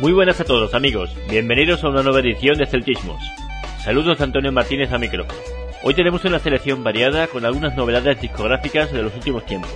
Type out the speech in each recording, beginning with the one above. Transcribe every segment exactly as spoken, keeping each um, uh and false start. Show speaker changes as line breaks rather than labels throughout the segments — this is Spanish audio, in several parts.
Muy buenas a todos, amigos. Bienvenidos a una nueva edición de Celtismos. Saludos de Antonio Martínez al micrófono. Hoy tenemos una selección variada con algunas novedades discográficas de los últimos tiempos.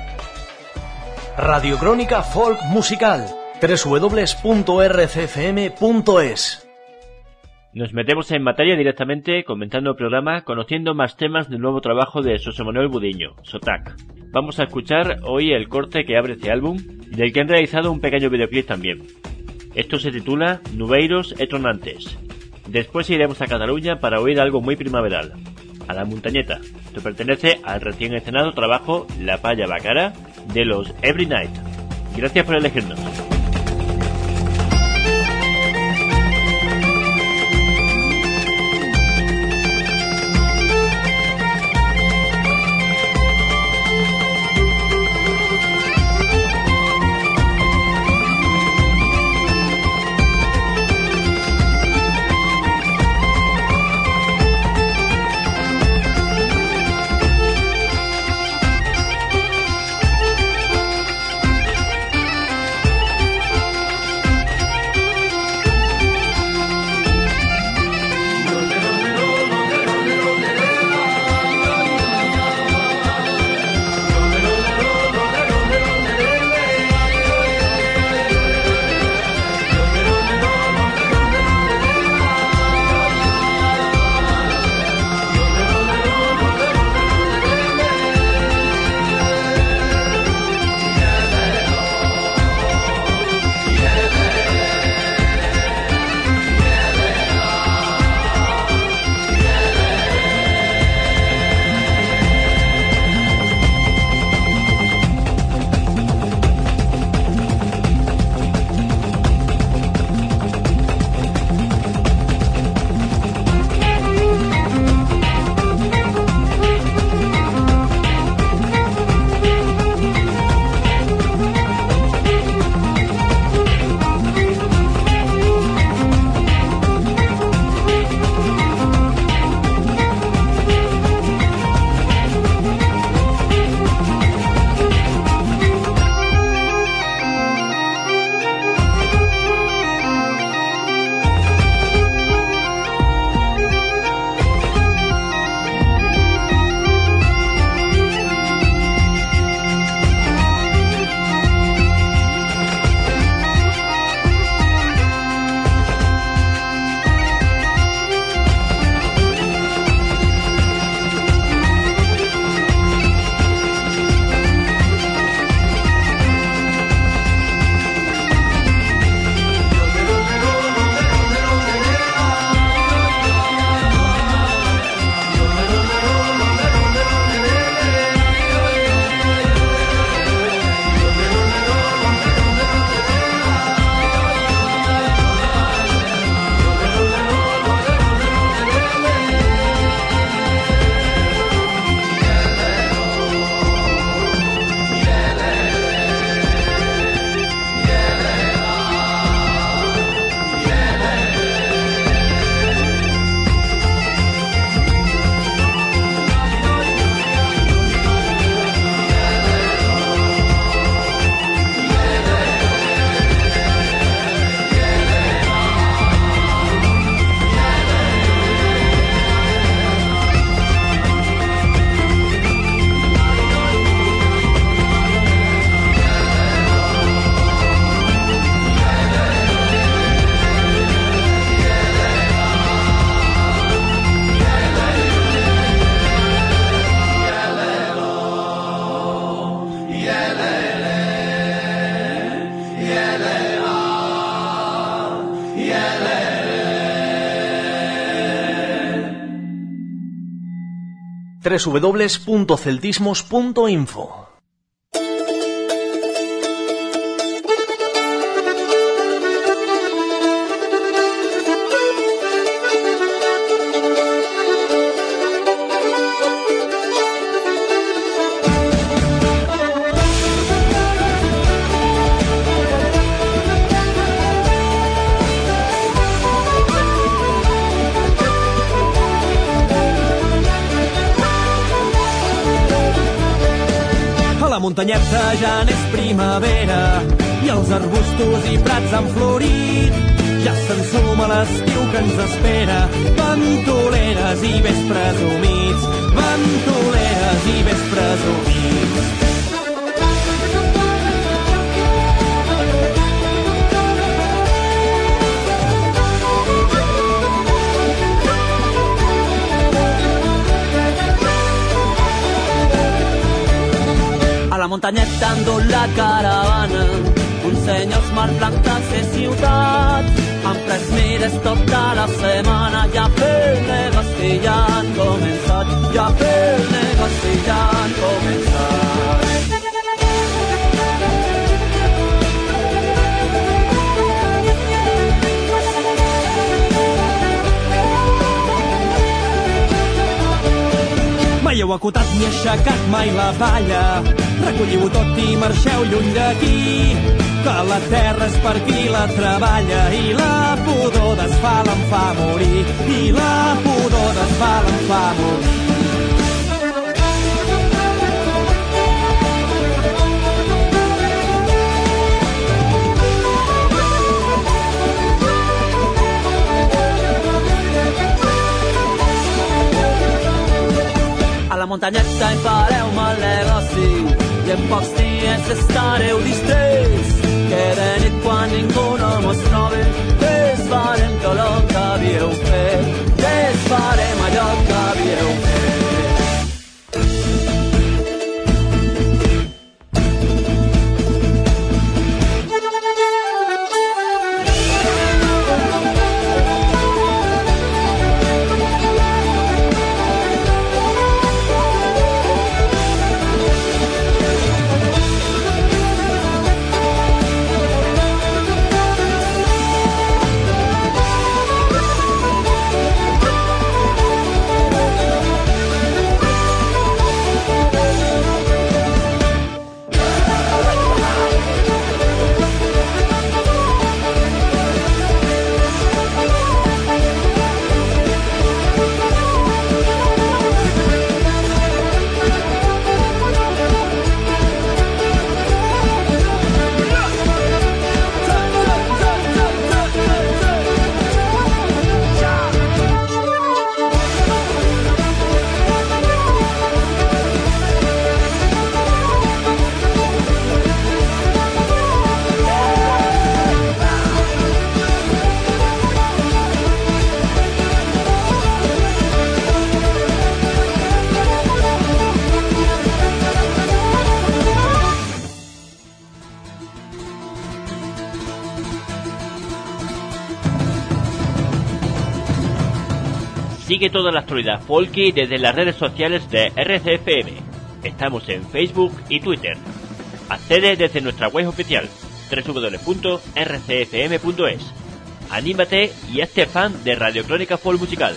Radio Crónica Folk Musical, doble u doble u doble u punto r c f m punto es.
Nos metemos en materia directamente comenzando el programa conociendo más temas del nuevo trabajo de Xosé Manuel Budiño, Sotac. Vamos a escuchar hoy el corte que abre este álbum y del que han realizado un pequeño videoclip también. Esto se titula Nubeiros e Tronantes. Después iremos a Cataluña para oír algo muy primaveral, a La Montañeta. Esto pertenece al recién estrenado trabajo La Palla Bacara de los Every Night. Gracias por elegirnos.
doble u doble u doble u punto celtismos punto info.
La muntanyeta ja n'és primavera i els arbustos i prats han florit. Ja s'ensuma l'estiu que ens espera, ventoleres i vespres humits, ventoleres i vespres humits. A la muntanyeta han dut la caravana, uns senyors molt blancs de ciutat, han pres mires tota la setmana, ja fer el negoci ja han començat, ja fer el negoci ja han començat. Mai heu acotat ni aixecat mai la palla, recolliu-ho tot i marxeu lluny d'aquí, que la terra és per qui la treballa i la pudor d'asfalt em fa morir, i la pudor d'asfalt em fa morir. A la muntanyeta hi fareu mal negoci i en pocs dies estareu distrets, que de nit quan ningú no mos trobi desfarem tot el que havíeu fet, desfarem allò que havíeu fet.
Sigue toda la actualidad folky desde las redes sociales de R C F M. Estamos en Facebook y Twitter. Accede desde nuestra web oficial doble u doble u doble u punto r c f m punto es. Anímate y hazte fan de Radio Crónica Folk Musical.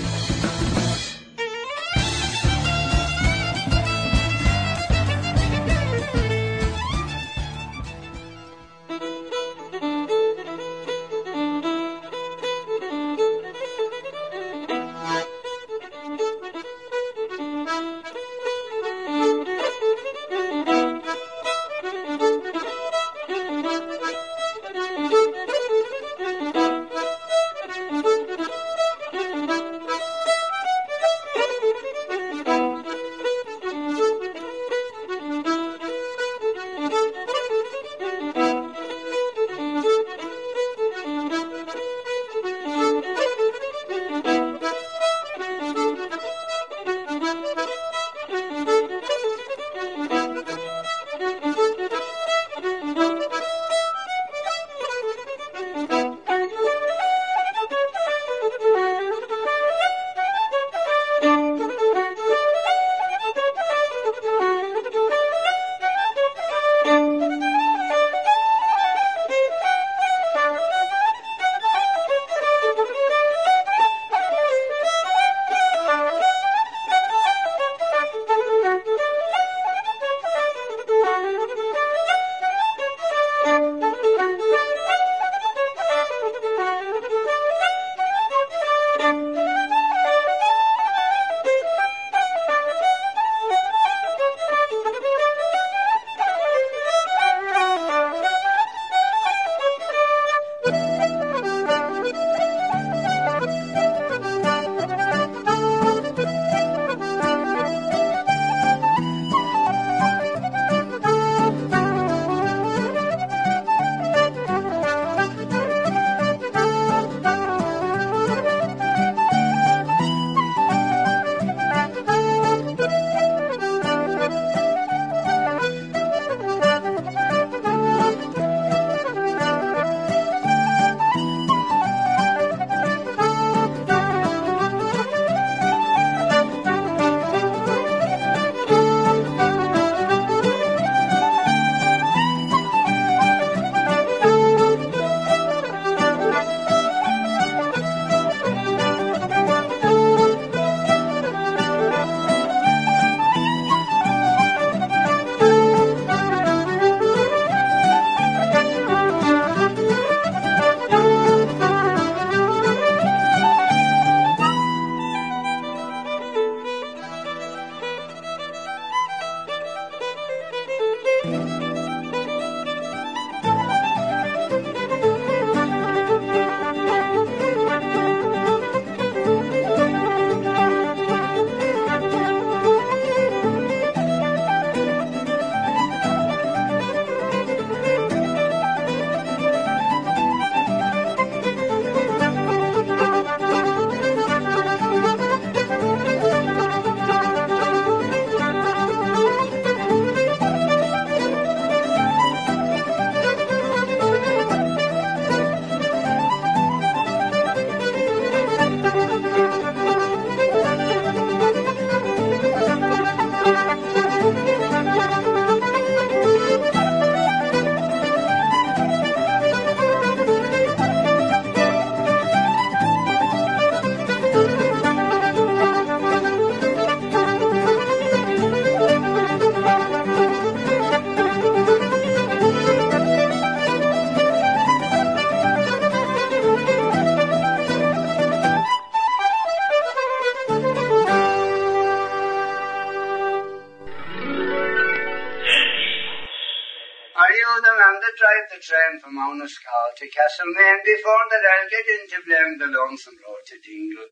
ride the train from Monaskal to Castlemaine before that I'll get into blame the lonesome road to Dingle.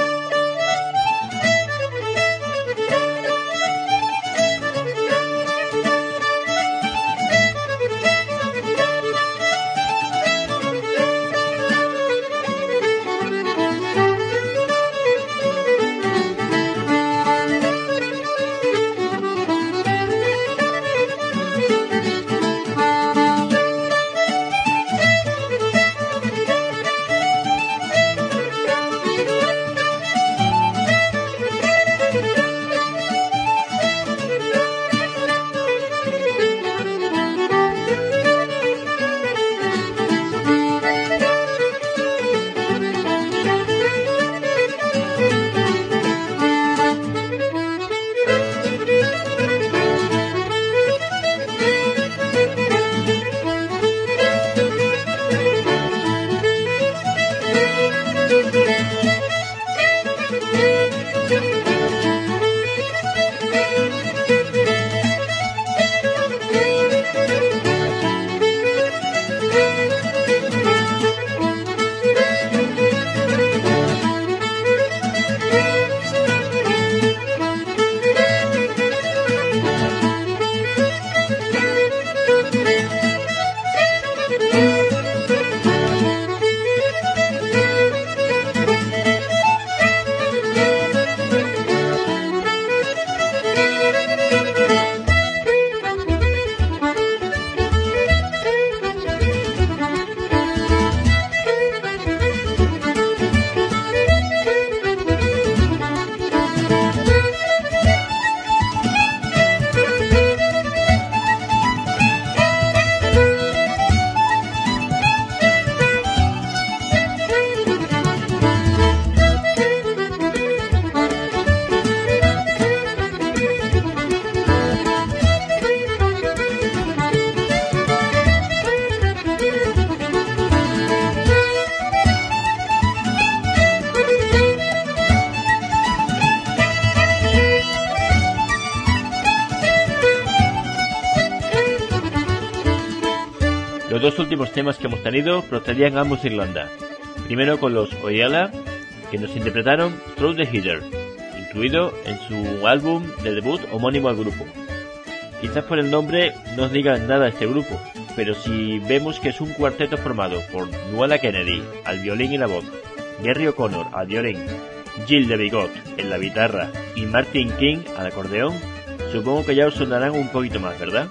Los dos últimos temas que hemos tenido procedían ambos de Irlanda. Primero con los Oyala, que nos interpretaron Through the Heather, incluido en su álbum de debut homónimo al grupo. Quizás por el nombre no os diga nada este grupo, pero si vemos que es un cuarteto formado por Nuala Kennedy al violín y la voz, Gary O'Connor al violín, Jill de Bigot en la guitarra y Martin King al acordeón, supongo que ya os sonarán un poquito más, ¿verdad?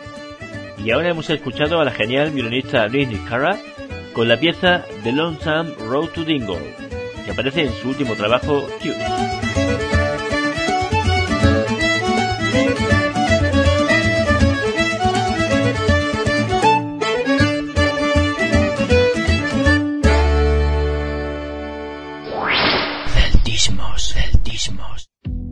Y ahora hemos escuchado a la genial violinista Lindsay Carra con la pieza The Lonesome Road to Dingle, que aparece en su último trabajo, Tunes.
Celtismos, celtismos.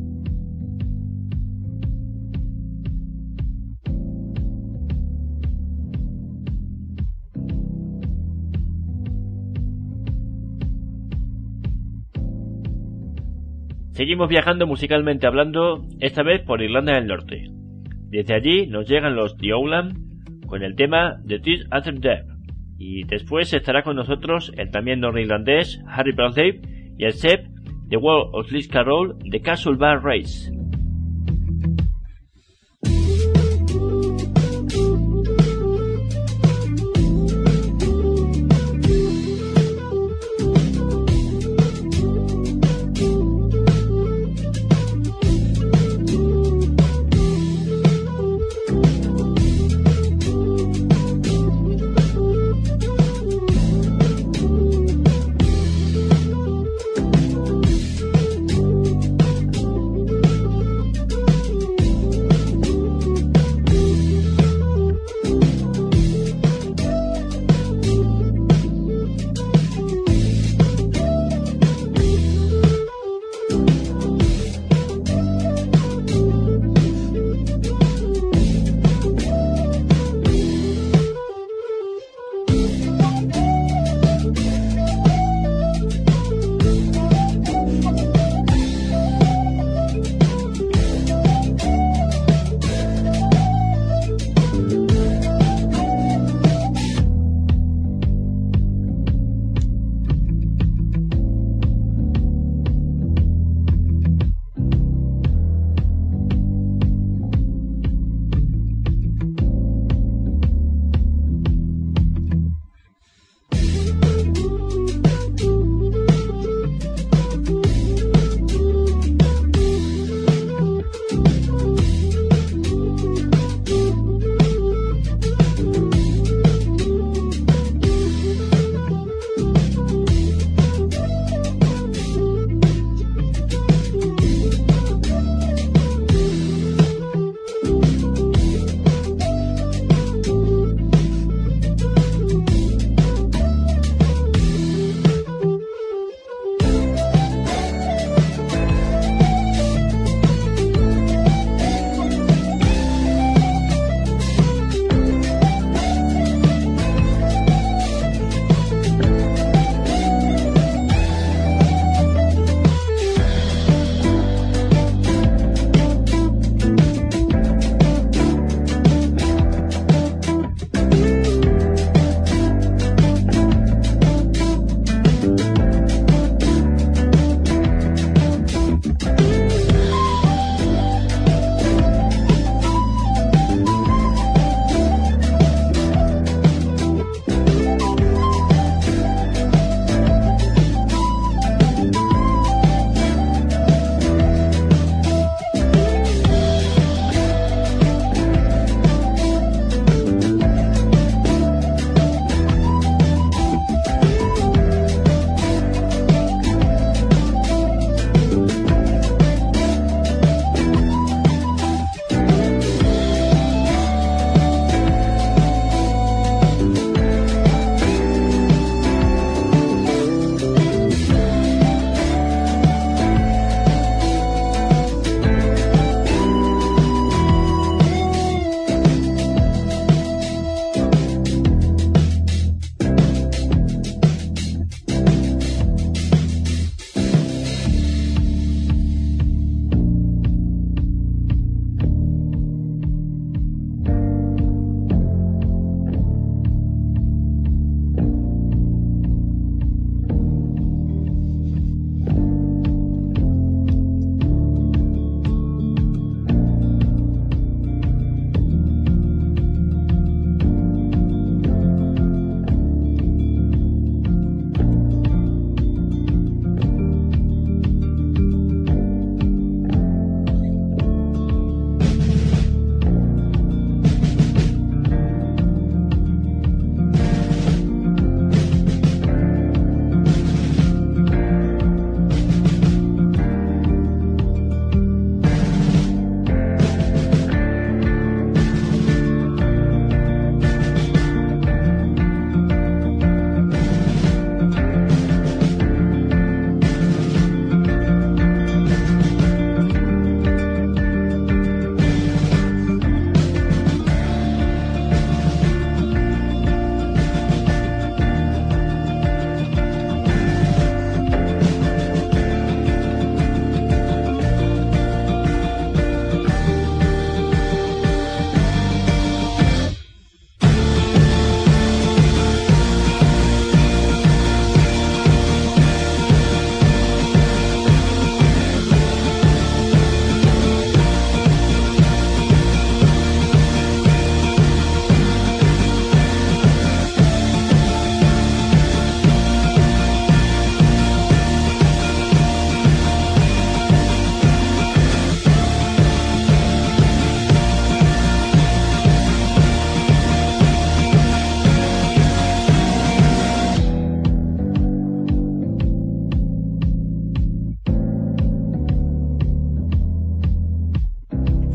Seguimos viajando musicalmente hablando, esta vez por Irlanda del Norte. Desde allí nos llegan los The Owlam con el tema The Tears After Death, y después estará con nosotros el también norirlandés Harry Bradley y el Seb The World of Liz Carroll de Castle Bar Race.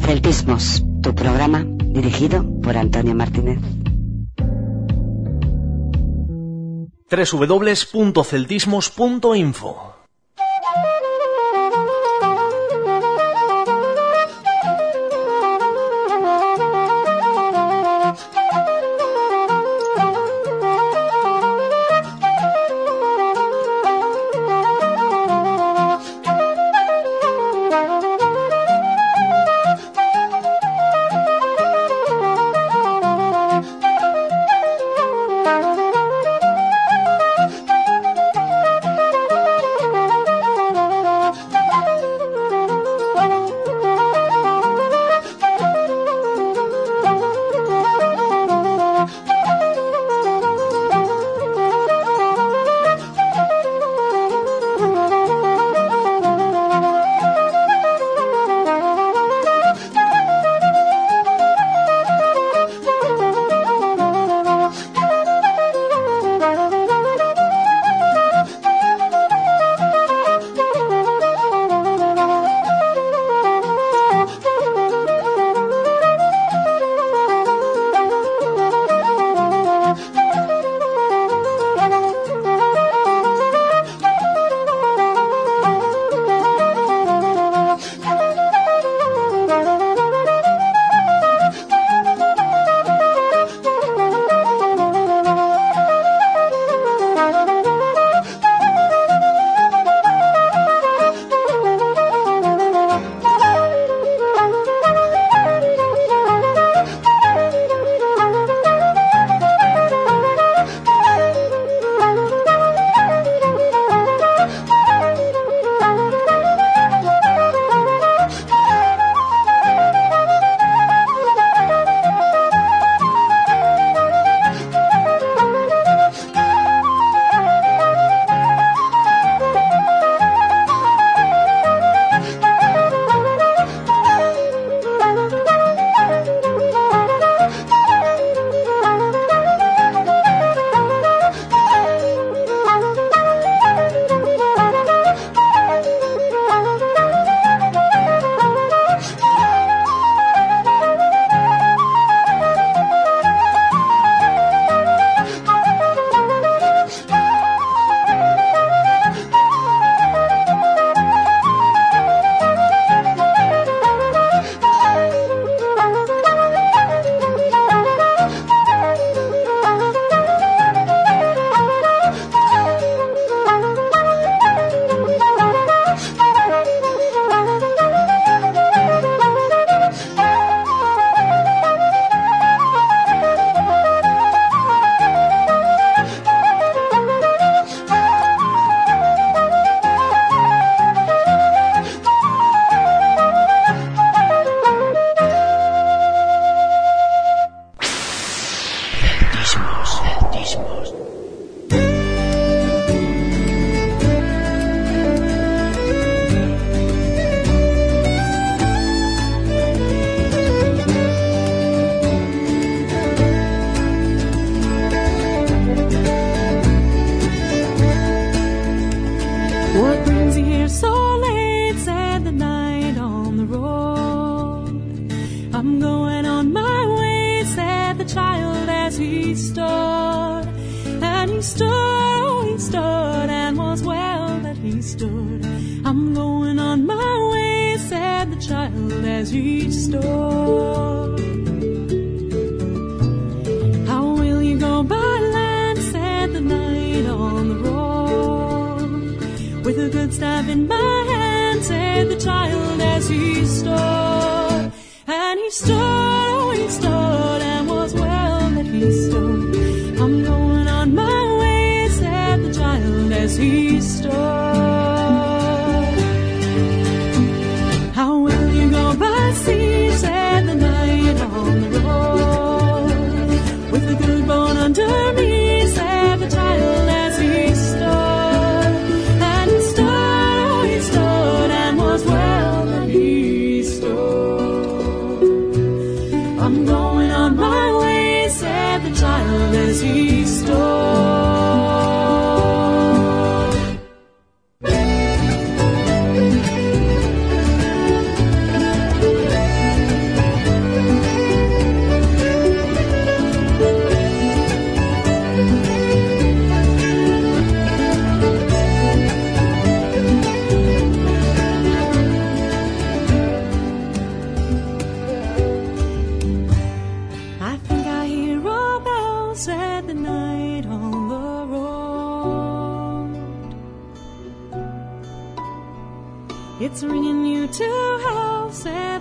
Celtismos, tu programa dirigido por Antonio Martínez.
doble u doble u doble u punto celtismos punto info.
Said the child as he stood, and he stood, he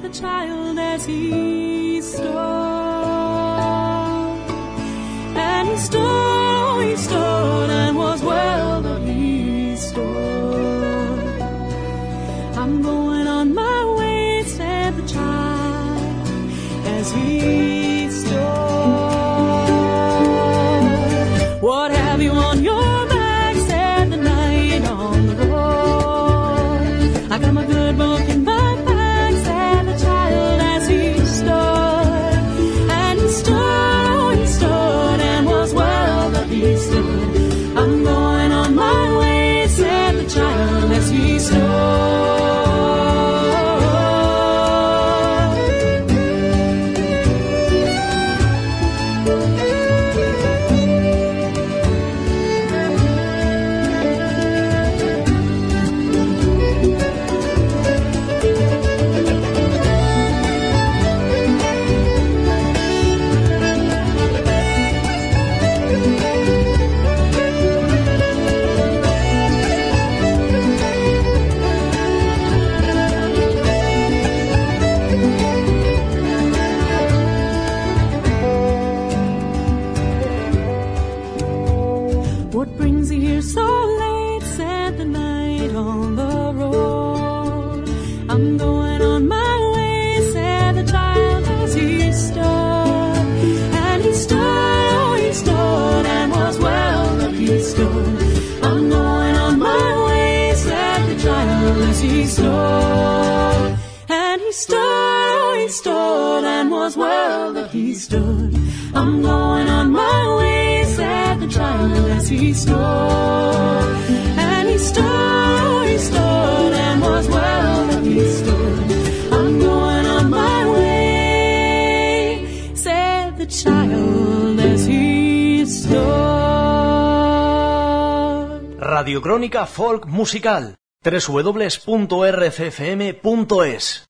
the child as he stood. And he stood, he stood, and was well that he stood. I'm going on my way, said the child as he stood. What have you on your back, said the knight on the road. I got my good book in my bag, said the child as he stood. And he stood, oh he stood, and was well that he stood. I'm going on my way, said the child as he stood. What brings you here so late, said the knight on the road. I'm going on my way, said the child as he stood. And he stood, oh he stood, and was well that he stood. I'm going on my way, said the child as he stood. And he stood, oh he stood, and was well that he stood. I'm going on my way, said the child as he stood. And he stood, oh he stood, and was well that he stood. I'm going on my way, said the child as he stood.
Radio Crónica Folk Musical, doble u doble u doble u punto r c f m punto es.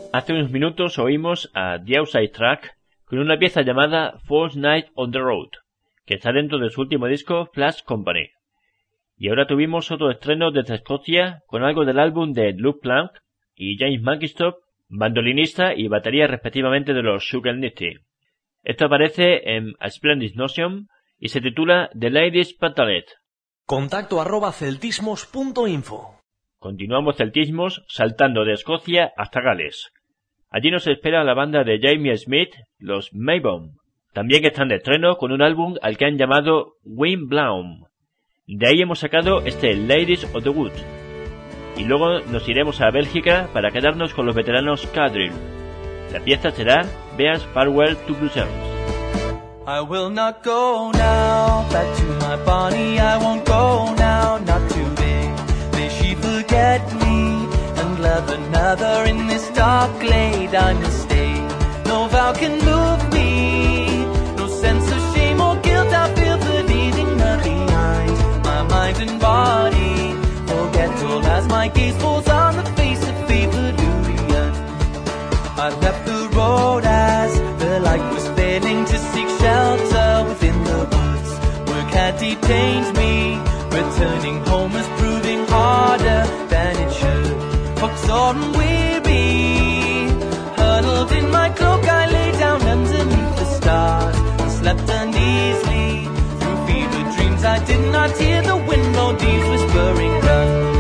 Hace unos minutos oímos a The Outside Track con una pieza llamada First Night on the Road, que está dentro de su último disco Flash Company. Y ahora tuvimos otro estreno desde Escocia con algo del álbum de Luke Plank y James McIntosh, bandolinista y batería respectivamente de los Sugar Nitty. Esto aparece en A Splendid Notion y se titula The Ladies Pantalet.
Contacto arroba celtismos punto info.
Continuamos celtismos saltando de Escocia hasta Gales. Allí nos espera la banda de Jamie Smith, los Mayborn. También están de estreno con un álbum al que han llamado Wind Blown. De ahí hemos sacado este Ladies of the Wood. Y luego nos iremos a Bélgica para quedarnos con los veteranos Cadril. La pieza será Bear's Farewell to Brussels.
I will not go now back to my Bonnie. I won't go now, not today. May she forget me and love another in this dark glade. I must stay. No vow can move me, no sense of shame or guilt I feel for leaving her behind. My mind and body forgetful as my gaze falls on the face of favored Lurian. I left the road as the light was failing to seek shelter within the woods. Work had detained me, returning home was proving harder than it should. Footsore and weary, huddled in my cloak I lay down underneath the stars and slept uneasily. Through fevered dreams I did not hear the wind nor leaves whispering run.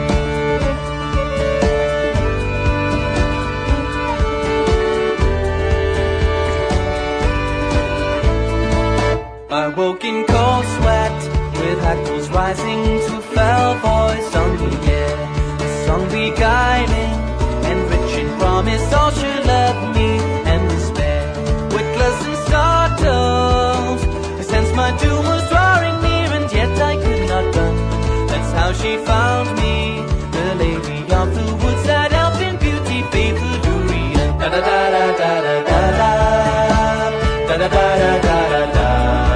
I woke in cold sweat, with hackles rising to a fell voice on the air. A song beguiling, enriching promise all should love me and despair. Witless and startled, I sensed my doom was drawing near and yet I could not run. That's how she found me, the lady of the woods, that elfin beauty, faithful Lurian. Da da da da da da da da da da da da da da.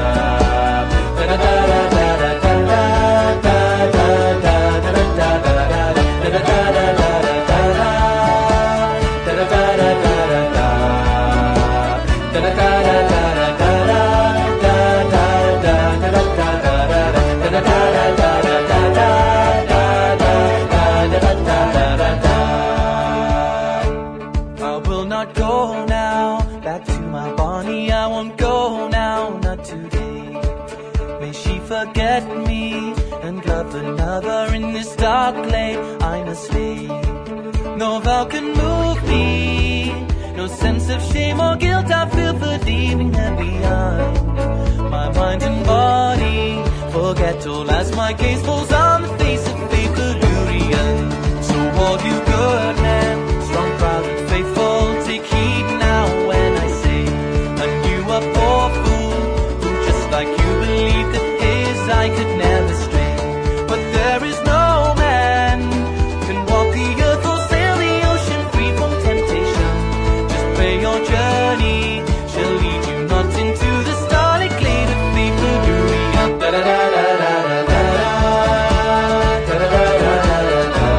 I will not go now back to my Bonnie. I won't go now, not today. May she forget me and love another in this dark glade. I must stay. No vow can move me, no sense of shame or guilt I feel for leaving her behind. My mind and body forget all as my gaze falls on the face of faithful Lurian. So all you good men, strong, proud and faithful, take heed now when I say, and you a poor fool who just like you believe that his I could never stray. But there is no man can walk the earth or sail the ocean free from temptation. Just pray your journey shall lead you not into the starlit glade of faithful Lurian. Da da da da da da da da da da da da da.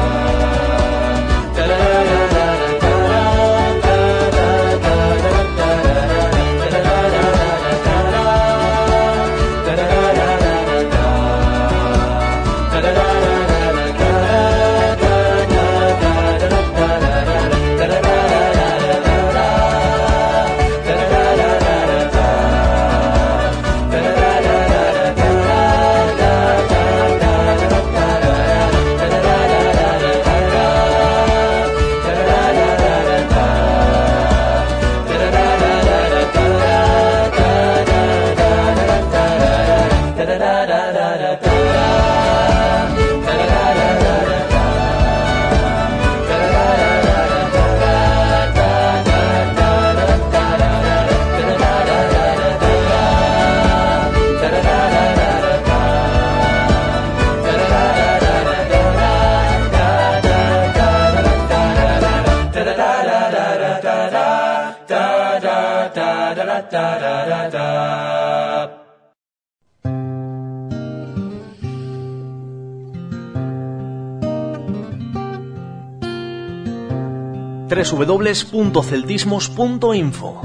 doble u doble u doble u punto celtismos punto info.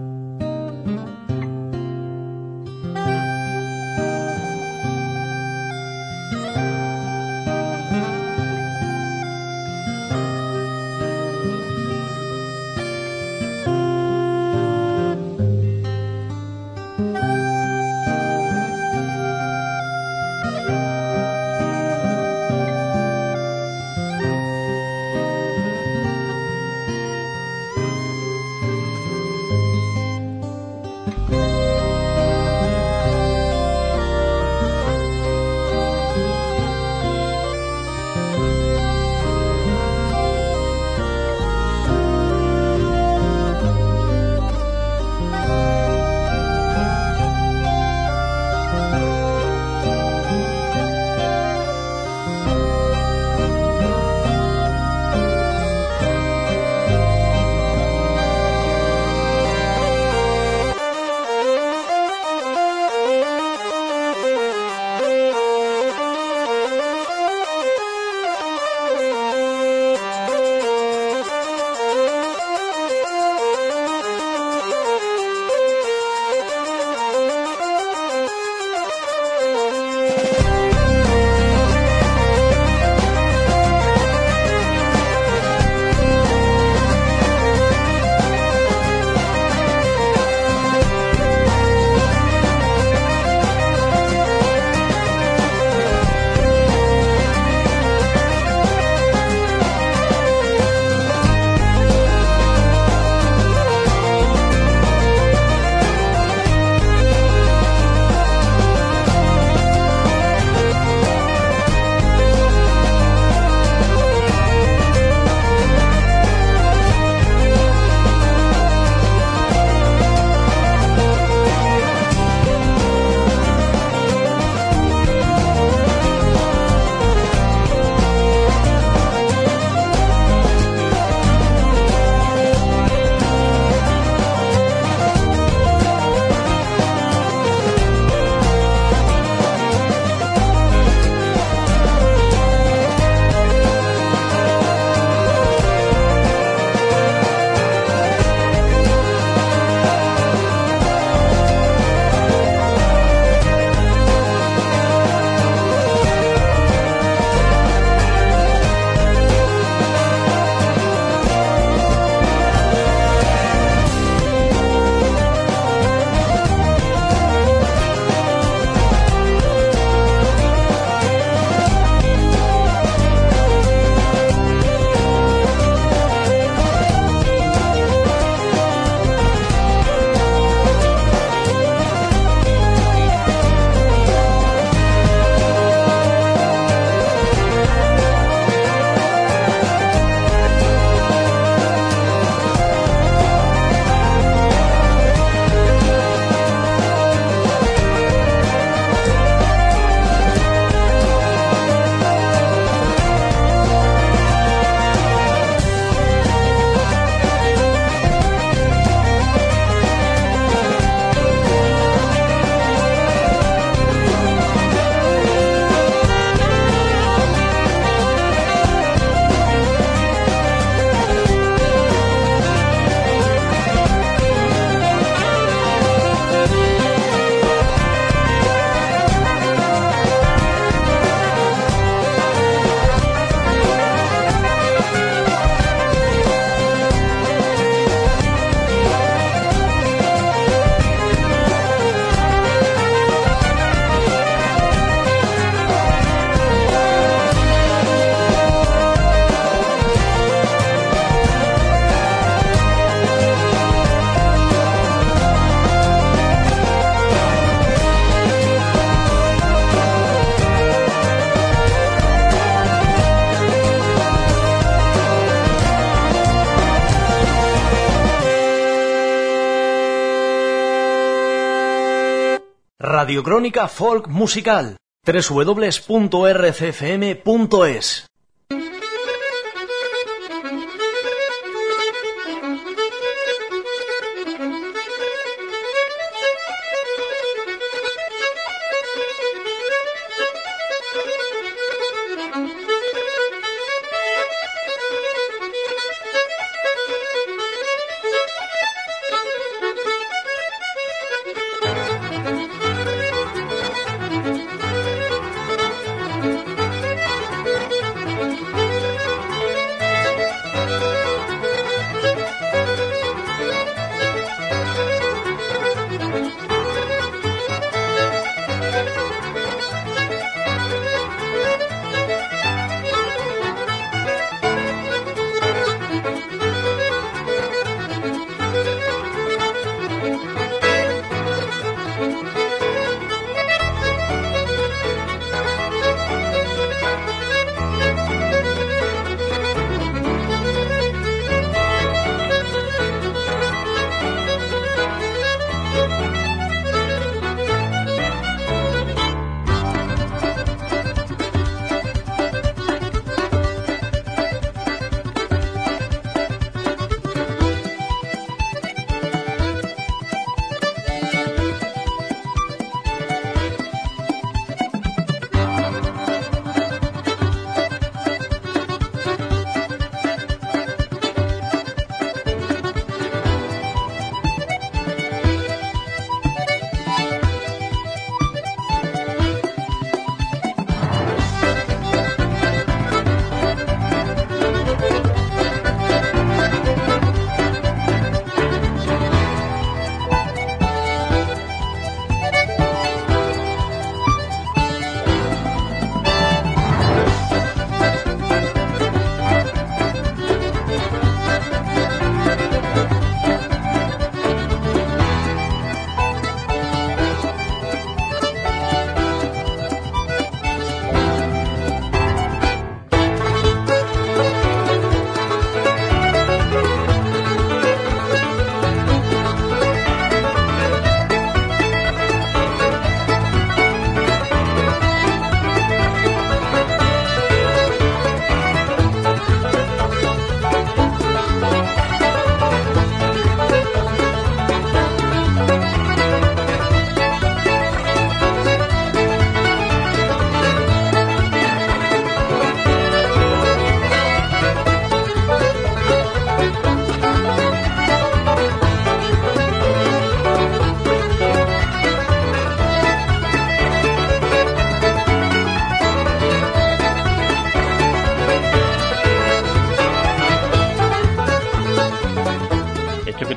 Radiocrónica Folk Musical, doble u doble u doble u punto r c f m punto es.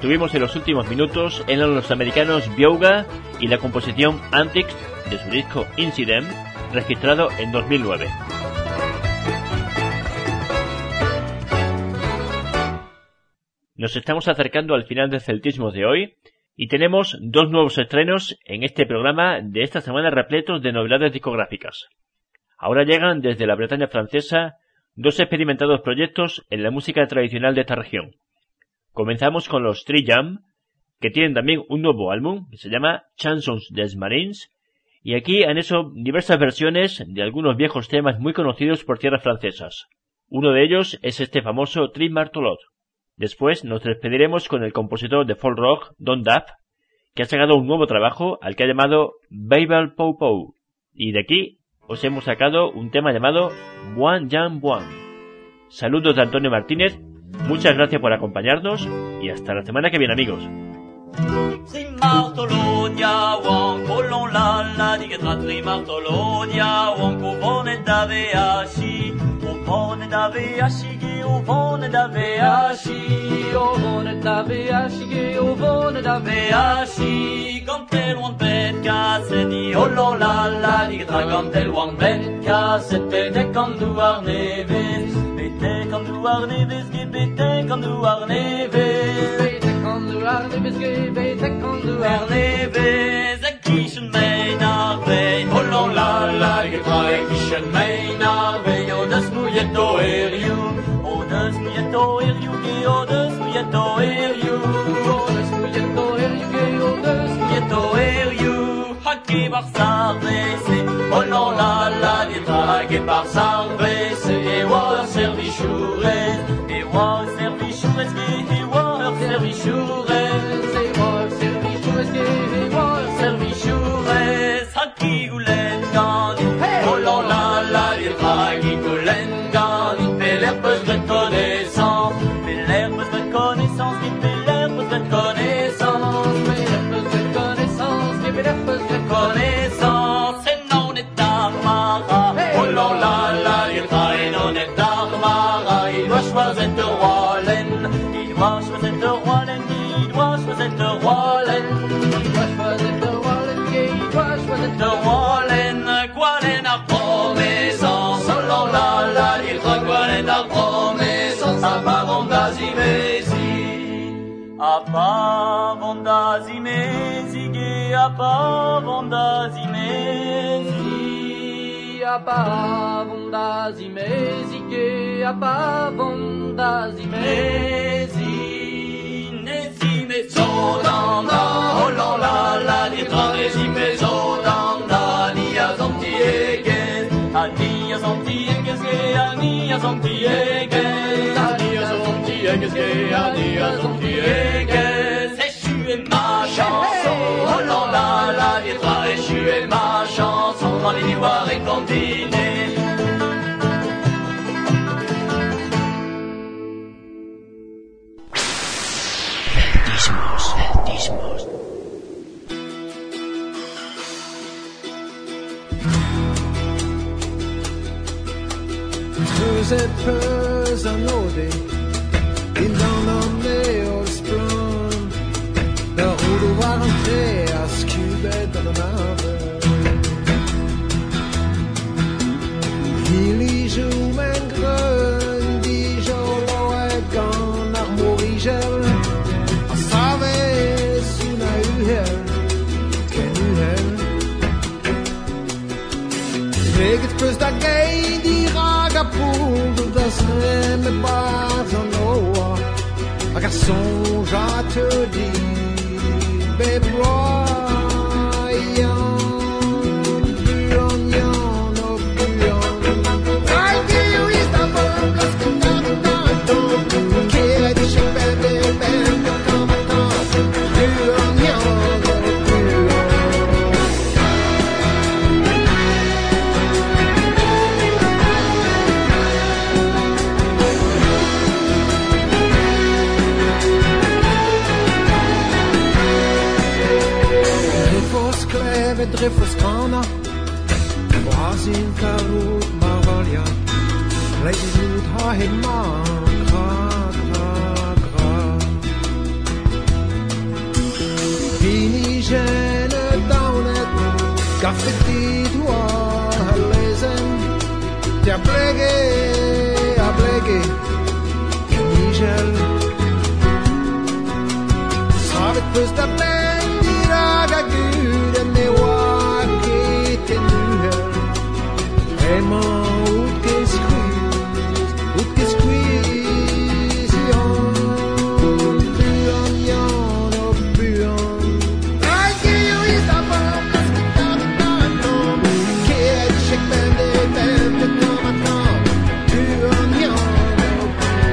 tuvimos en los últimos minutos eran los americanos Biouga y la composición Antics de su disco Incident, registrado en dos mil nueve. Nos estamos acercando al final del celtismo de hoy y tenemos dos nuevos estrenos en este programa de esta semana repletos de novedades discográficas. Ahora llegan desde la Bretaña francesa dos experimentados proyectos en la música tradicional de esta región. Comenzamos con los Tree Jam, que tienen también un nuevo álbum que se llama Chansons des Marins, y aquí han hecho diversas versiones de algunos viejos temas muy conocidos por tierras francesas. Uno de ellos es este famoso Tri Martolot. Después nos despediremos con el compositor de folk rock Don Duff, que ha sacado un nuevo trabajo al que ha llamado Babel Pou Pou, y de aquí os hemos sacado un tema llamado Buan Jan Buan. Saludos de Antonio Martínez, muchas gracias por acompañarnos y hasta la semana que viene, amigos.
Trimartolonia, wankolon la la digetra trimartolonia, wankuvone daveashi, uvone daveashi, ge uvone daveashi, uvone daveashi, ge uvone daveashi, gantel wan betka, sedi olon la la digetra gantel wan betka, sete te kandu arneves, bete kandu arneves, ge bete kandu arneves. Arneves, gebet, ek kan du Arneves, ek kiezen mij naar wee. Hollo la la, ik ga ek kiezen mij naar wee. Oh, dus moet je to heer you. Oh, dus moet je to heer you, ge. Oh, dus moet je to heer you. Oh, dus moet je to heer you, ge. Oh, dus moet je to heer you. Hakkie bar sarvese. Hollo la la, ik ga ik bar sarvese. E wa servichoures, e wa servichoures, ge. E wa servichoures. Servichoures, haki gulen gani, oh la la la, il haki gulen gani, fais l'herbe de reconnaissance, fais l'herbe de reconnaissance, fais l'herbe de reconnaissance, fais l'herbe de reconnaissance, fais l'herbe de reconnaissance, et non est armara, oh la la la, il haki non est armara, il doit choisir de roilen, il doit choisir de roilen, il doit choisir de roilen. De Wallen, Gualen a promesan, solo la la lira Gualen a promesan, a pavondazimesi, a pavondazimesi, ge a pavondazimesi, a pavondazimesi, ge a pavondazimesi, nesi me sodanda, oh la la la lira nesi me sodanda. Ania Santieges, Ania Santieges, Ania Santieges, Ania Santieges, et je suis ma chanson, oh la la la, les trois, et je suis ma chanson, dans les miroirs et continés.
Dismos, dismos.
Tusen pösa nådig innan han med oss plan. Där ord var Andreas kubet av nave. Il y joue men grön, di jolo et gan ar morigel. A save suna uhel, ken uhel. Veget pös da gay di Pour das reme Baranoa, un garçon, je te dis, bébroyant, buonian, oh buon. I do is the book, cause I'm not done. Kira di chapelle, bébé, comme tant, buonian, oh buon. Drifus kana, Brasil karut marvalia, Leidut ha hema, gra gra gra. Graffiti door lezen, der Blege, a Blege, Nigel. Savet questa bandira che chiude ne wa che te nuhel. E mo ut che squeeze, ut che squeeze, yon, buon, yon, oh buon. I give you is the bomb, let's get down and down, no. Kid, shake bandy, band, come and come. Buon, yon, oh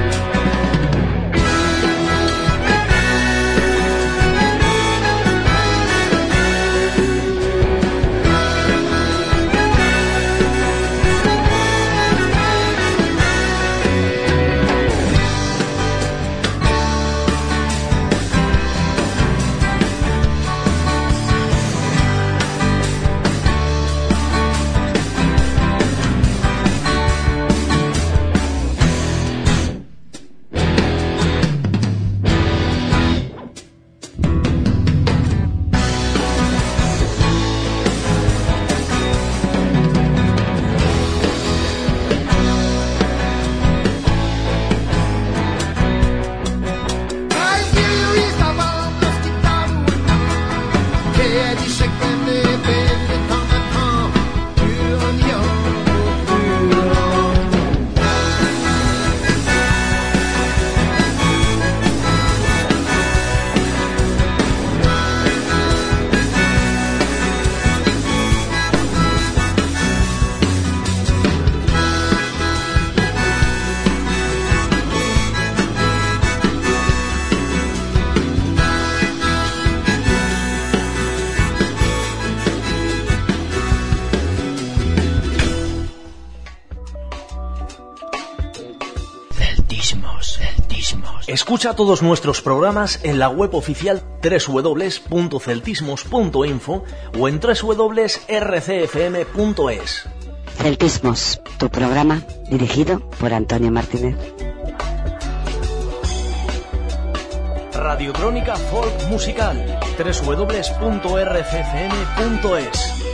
Escucha todos nuestros programas en la web oficial doble u doble u doble u punto celtismos punto info o en doble u doble u doble u punto r c f m punto es.
Celtismos, tu programa dirigido por Antonio Martínez.
Radiocrónica Folk Musical, doble u doble u doble u punto r c f m punto es.